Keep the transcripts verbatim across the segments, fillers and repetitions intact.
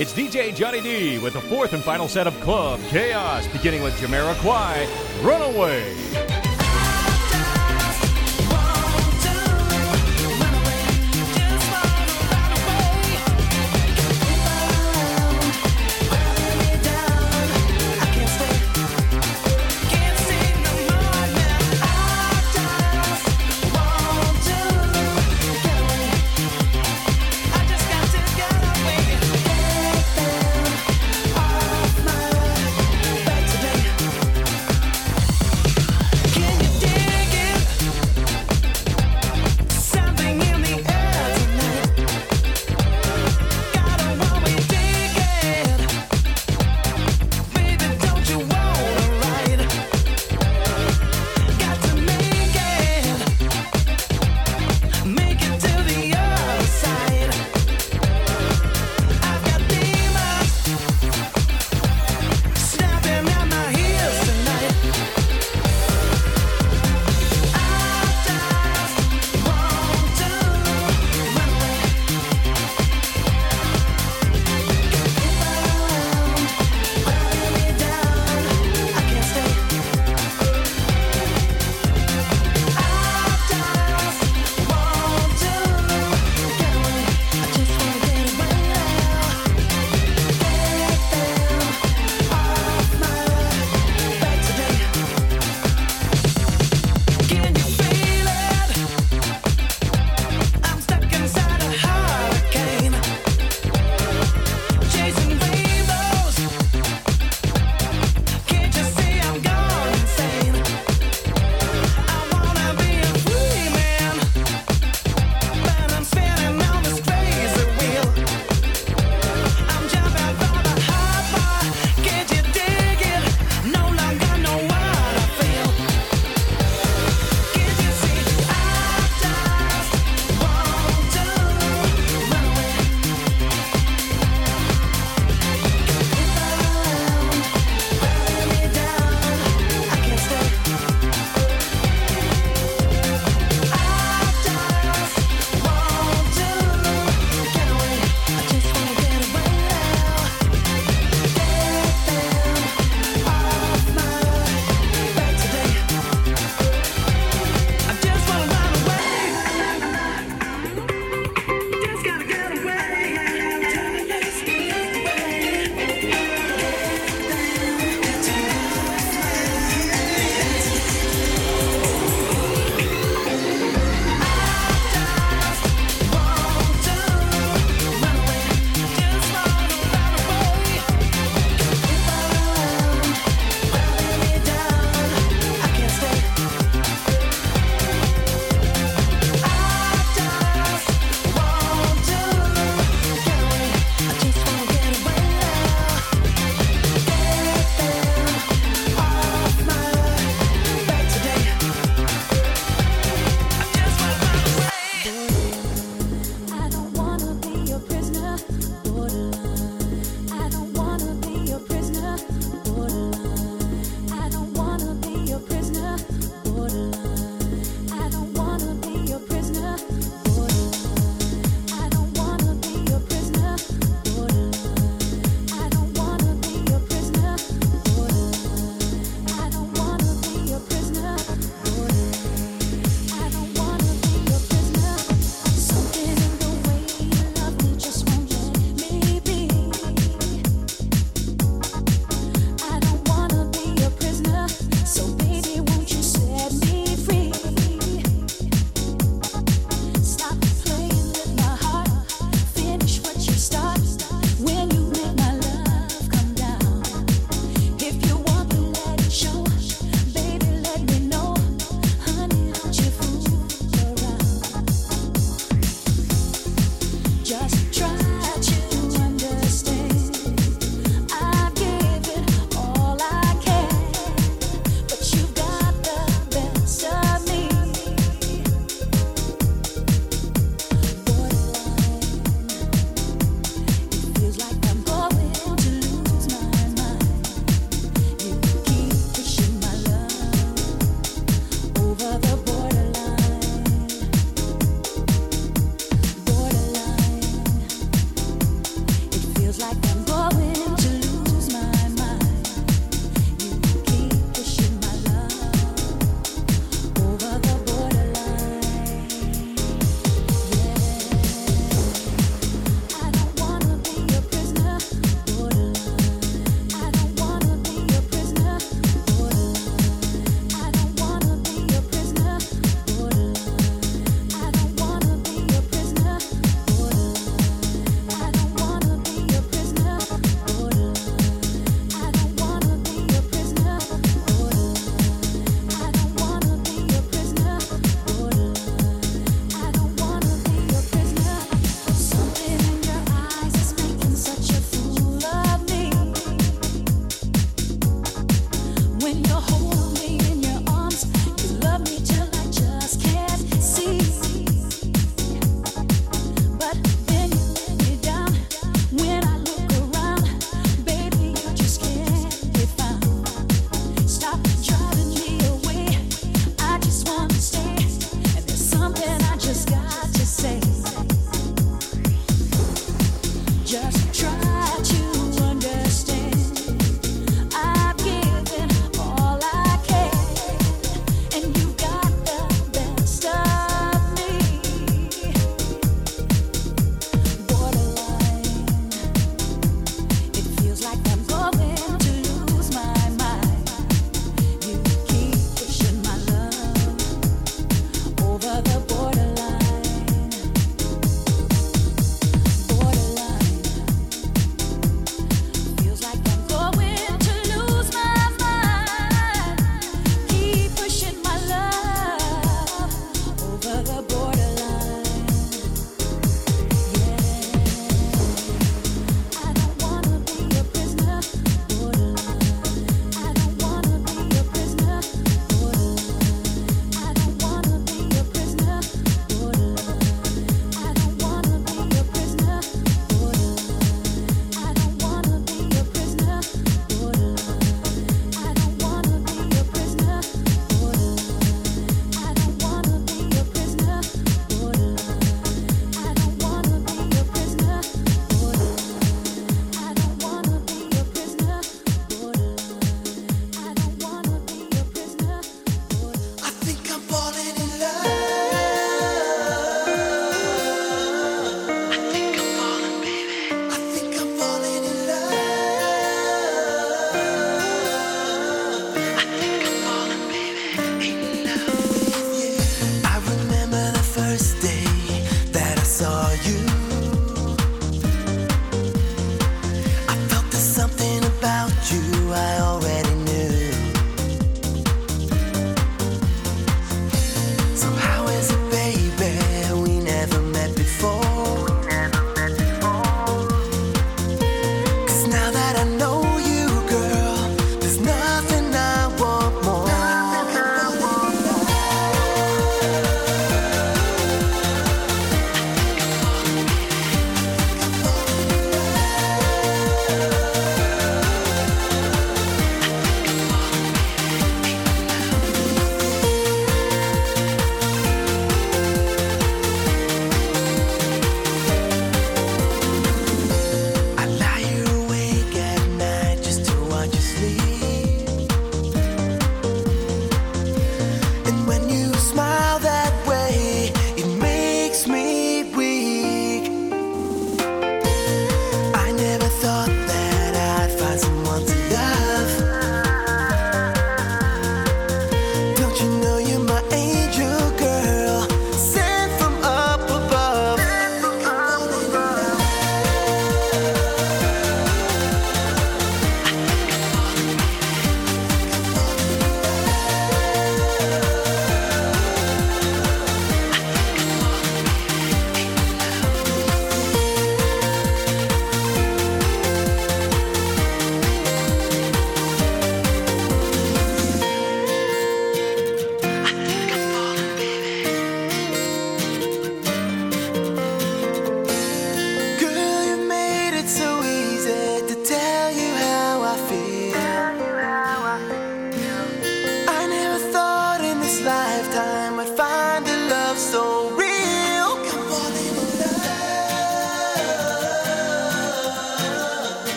It's D J Johnny D with the fourth and final set of Club Chaos, beginning with Jamiroquai, Runaway. Something in the way you love me just won't let me be.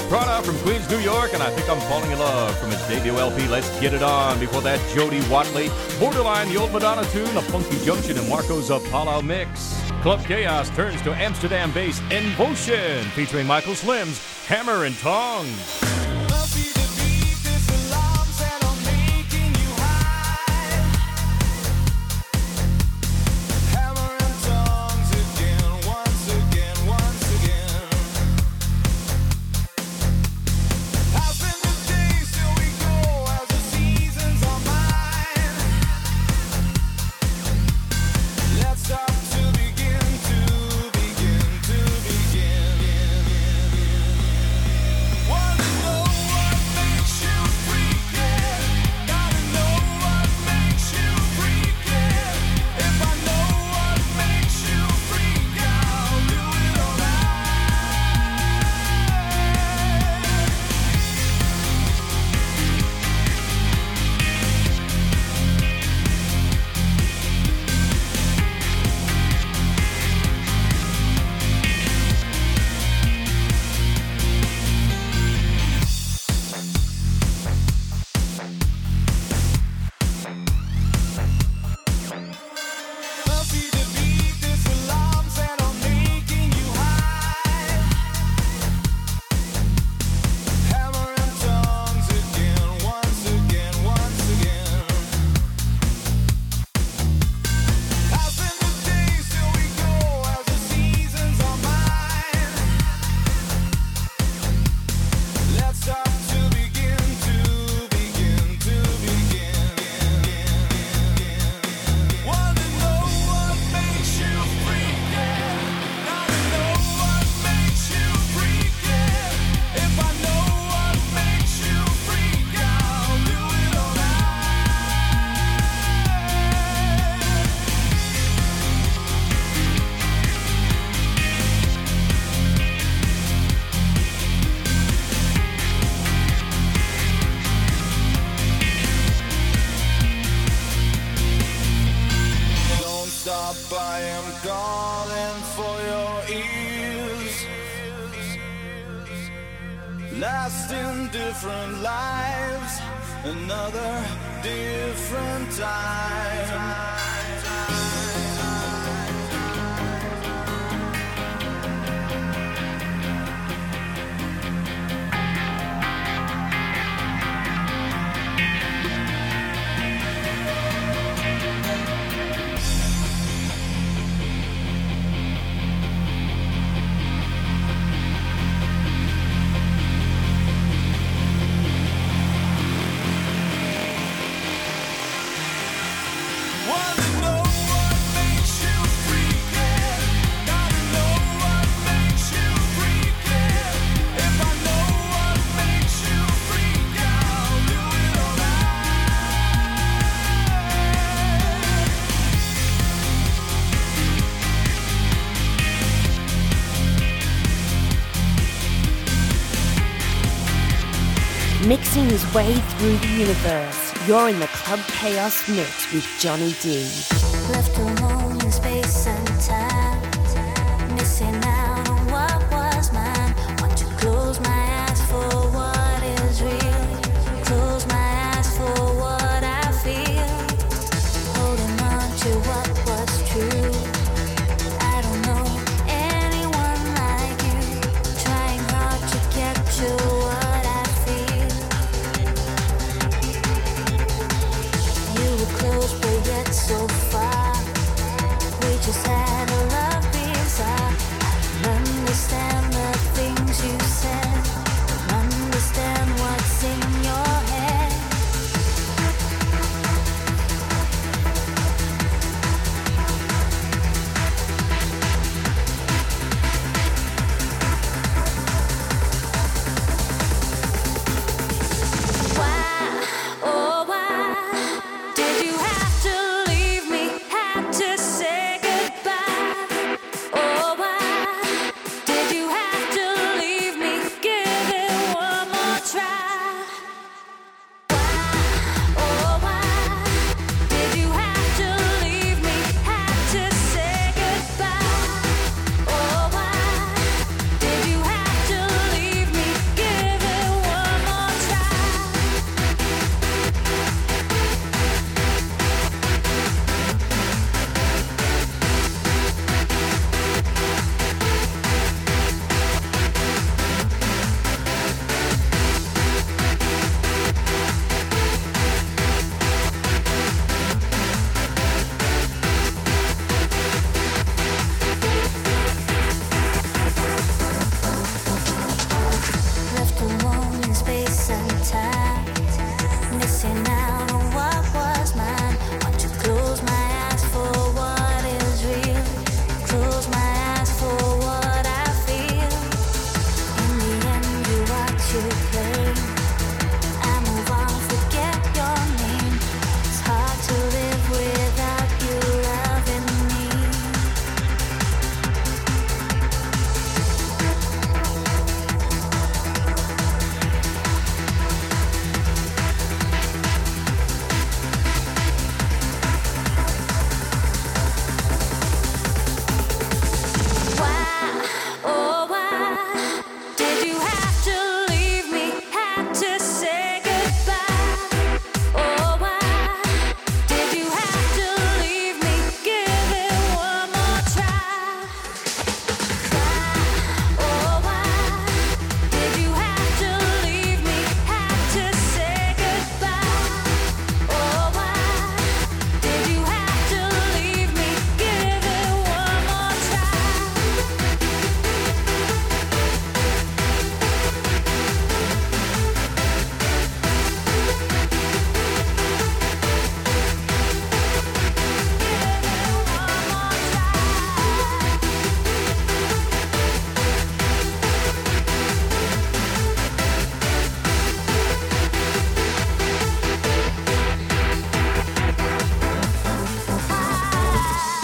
Prada from Queens, New York, and I Think I'm Falling in Love from his debut L P, Let's Get It On. Before that, Jody Watley, Borderline, the old Madonna tune, a Funky Junction, and Marco's Apollo mix. Club Chaos turns to Amsterdam-based Envotion, featuring Michael Slims, Hammer and Tongs. Lost in different lives, another different time. Mixing his way through the universe, you're in the Club Chaos Mix with Johnny D. Left alone in space and time, missing out on what was mine. Want to close my eyes for what is real, close my eyes for what I feel, holding on to what was true. I don't know anyone like you, trying hard to capture what I feel. You were close but yet so far.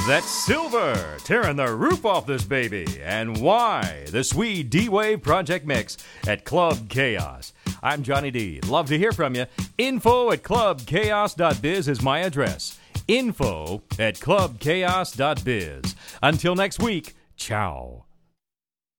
That's Silver tearing the roof off this baby. And why? The Swede D-Wave Project Mix at Club Chaos. I'm Johnny D. Love to hear from you. Info at club chaos dot biz is my address. Info at club chaos dot biz. Until next week, ciao.